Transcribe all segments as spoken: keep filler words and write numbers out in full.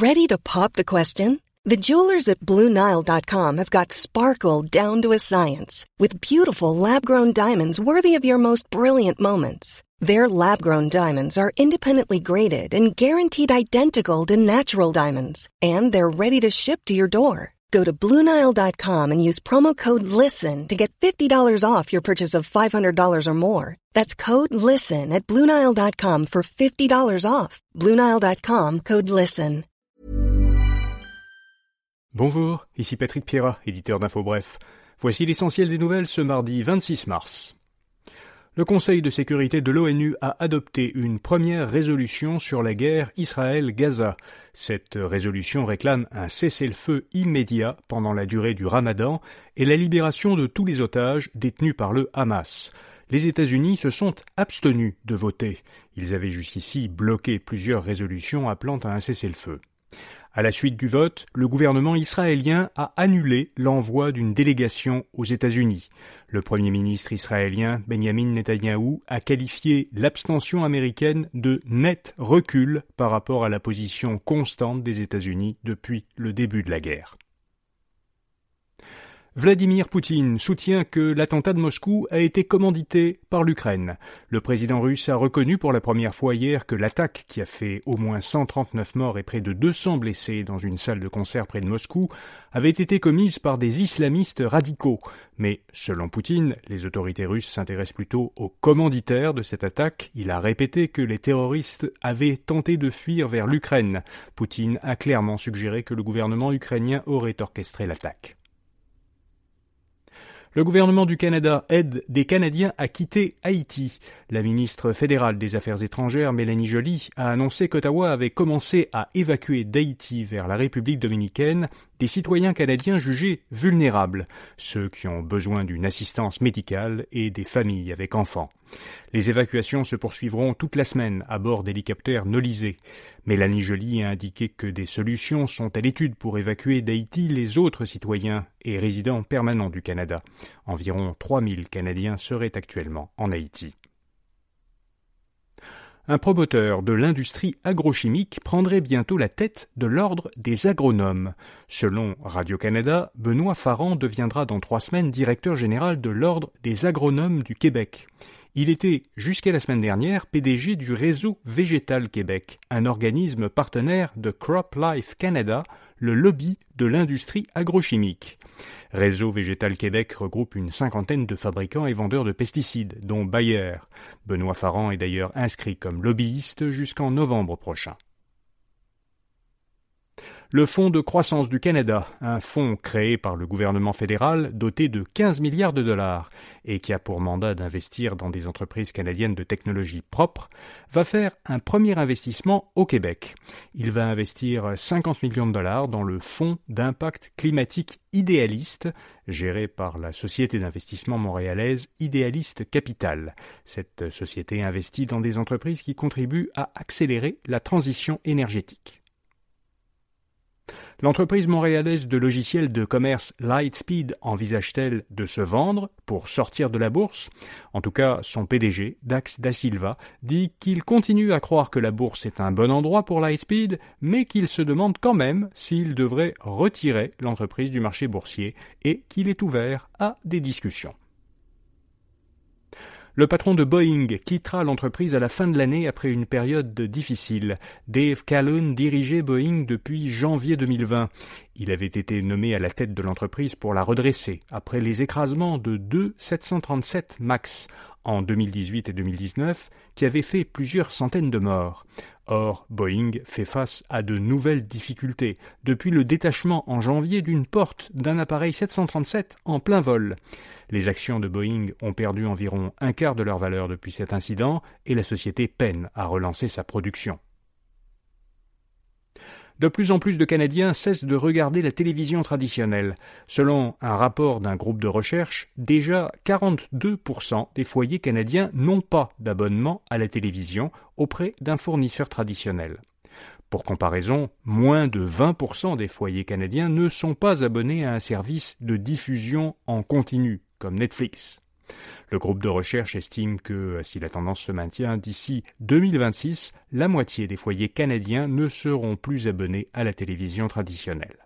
Ready to pop the question? The jewelers at Blue Nile dot com have got sparkle down to a science with beautiful lab-grown diamonds worthy of your most brilliant moments. Their lab-grown diamonds are independently graded and guaranteed identical to natural diamonds, and they're ready to ship to your door. Go to Blue Nile dot com and use promo code LISTEN to get fifty dollars off your purchase of five hundred dollars or more. That's code LISTEN at Blue Nile dot com for fifty dollars off. Blue Nile dot com, code LISTEN. Bonjour, ici Patrick Pierrat, éditeur d'Info Bref. Voici l'essentiel des nouvelles ce mardi vingt-six mars. Le Conseil de sécurité de l'ONU a adopté une première résolution sur la guerre Israël-Gaza. Cette résolution réclame un cessez-le-feu immédiat pendant la durée du Ramadan et la libération de tous les otages détenus par le Hamas. Les États-Unis se sont abstenus de voter. Ils avaient jusqu'ici bloqué plusieurs résolutions appelant à un cessez-le-feu. À la suite du vote, le gouvernement israélien a annulé l'envoi d'une délégation aux États-Unis. Le Premier ministre israélien Benjamin Netanyahou a qualifié l'abstention américaine de net recul par rapport à la position constante des États-Unis depuis le début de la guerre. Vladimir Poutine soutient que l'attentat de Moscou a été commandité par l'Ukraine. Le président russe a reconnu pour la première fois hier que l'attaque qui a fait au moins cent trente-neuf morts et près de deux cents blessés dans une salle de concert près de Moscou avait été commise par des islamistes radicaux. Mais, selon Poutine, les autorités russes s'intéressent plutôt aux commanditaires de cette attaque. Il a répété que les terroristes avaient tenté de fuir vers l'Ukraine. Poutine a clairement suggéré que le gouvernement ukrainien aurait orchestré l'attaque. Le gouvernement du Canada aide des Canadiens à quitter Haïti. La ministre fédérale des Affaires étrangères, Mélanie Joly, a annoncé qu'Ottawa avait commencé à évacuer d'Haïti vers la République dominicaine des citoyens canadiens jugés vulnérables, ceux qui ont besoin d'une assistance médicale et des familles avec enfants. Les évacuations se poursuivront toute la semaine à bord d'hélicoptères nolisés. Mélanie Joly a indiqué que des solutions sont à l'étude pour évacuer d'Haïti les autres citoyens et résidents permanents du Canada. Environ trois mille Canadiens seraient actuellement en Haïti. Un promoteur de l'industrie agrochimique prendrait bientôt la tête de l'ordre des agronomes. Selon Radio-Canada, Benoît Farrand deviendra dans trois semaines directeur général de l'ordre des agronomes du Québec. Il était, jusqu'à la semaine dernière, P D G du Réseau Végétal Québec, un organisme partenaire de CropLife Canada, le lobby de l'industrie agrochimique. Réseau Végétal Québec regroupe une cinquantaine de fabricants et vendeurs de pesticides, dont Bayer. Benoît Farrand est d'ailleurs inscrit comme lobbyiste jusqu'en novembre prochain. Le Fonds de croissance du Canada, un fonds créé par le gouvernement fédéral doté de quinze milliards de dollars et qui a pour mandat d'investir dans des entreprises canadiennes de technologie propre, va faire un premier investissement au Québec. Il va investir cinquante millions de dollars dans le Fonds d'impact climatique idéaliste, géré par la société d'investissement montréalaise Idéaliste Capital. Cette société investit dans des entreprises qui contribuent à accélérer la transition énergétique. L'entreprise montréalaise de logiciels de commerce Lightspeed envisage-t-elle de se vendre pour sortir de la bourse ? En tout cas, son P D G, Dax Da Silva, dit qu'il continue à croire que la bourse est un bon endroit pour Lightspeed, mais qu'il se demande quand même s'il devrait retirer l'entreprise du marché boursier et qu'il est ouvert à des discussions. Le patron de Boeing quittera l'entreprise à la fin de l'année après une période difficile. Dave Calhoun dirigeait Boeing depuis janvier deux mille vingt. Il avait été nommé à la tête de l'entreprise pour la redresser après les écrasements de deux sept cent trente-sept MAX en deux mille dix-huit et deux mille dix-neuf qui avaient fait plusieurs centaines de morts. Or, Boeing fait face à de nouvelles difficultés depuis le détachement en janvier d'une porte d'un appareil sept cent trente-sept en plein vol. Les actions de Boeing ont perdu environ un quart de leur valeur depuis cet incident et la société peine à relancer sa production. De plus en plus de Canadiens cessent de regarder la télévision traditionnelle. Selon un rapport d'un groupe de recherche, déjà quarante-deux pour cent des foyers canadiens n'ont pas d'abonnement à la télévision auprès d'un fournisseur traditionnel. Pour comparaison, moins de vingt pour cent des foyers canadiens ne sont pas abonnés à un service de diffusion en continu, comme Netflix. Le groupe de recherche estime que, si la tendance se maintient, d'ici deux mille vingt-six, la moitié des foyers canadiens ne seront plus abonnés à la télévision traditionnelle.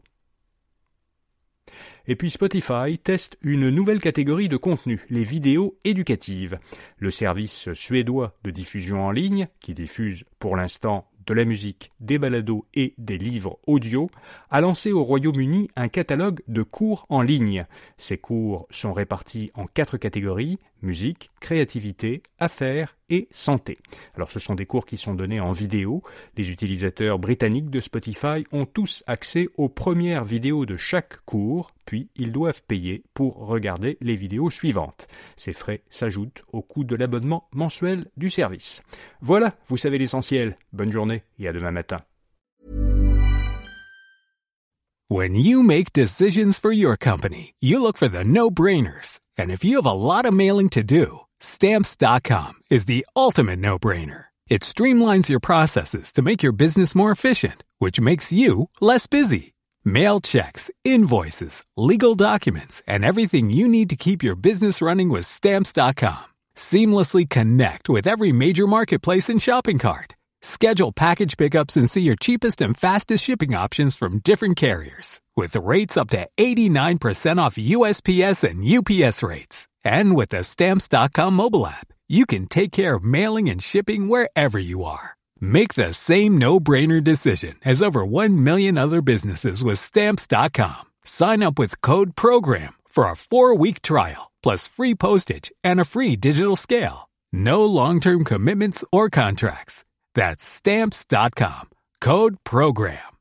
Et puis Spotify teste une nouvelle catégorie de contenu, les vidéos éducatives. Le service suédois de diffusion en ligne, qui diffuse pour l'instant de la musique, des balados et des livres audio, a lancé au Royaume-Uni un catalogue de cours en ligne. Ces cours sont répartis en quatre catégories, musique, créativité, affaires et santé. Alors ce sont des cours qui sont donnés en vidéo. Les utilisateurs britanniques de Spotify ont tous accès aux premières vidéos de chaque cours, puis ils doivent payer pour regarder les vidéos suivantes. Ces frais s'ajoutent au coût de l'abonnement mensuel du service. Voilà, vous savez l'essentiel. Bonne journée et à demain matin. When you make decisions for your company, you look for the no-brainers. And if you have a lot of mailing to do, Stamps dot com is the ultimate no-brainer. It streamlines your processes to make your business more efficient, which makes you less busy. Mail checks, invoices, legal documents, and everything you need to keep your business running with Stamps dot com. Seamlessly connect with every major marketplace and shopping cart. Schedule package pickups and see your cheapest and fastest shipping options from different carriers. With rates up to eighty-nine percent off U S P S and U P S rates. And with the Stamps dot com mobile app, you can take care of mailing and shipping wherever you are. Make the same no-brainer decision as over one million other businesses with Stamps dot com. Sign up with code PROGRAM for a four-week trial, plus free postage and a free digital scale. No long-term commitments or contracts. That's Stamps dot com. Code PROGRAM.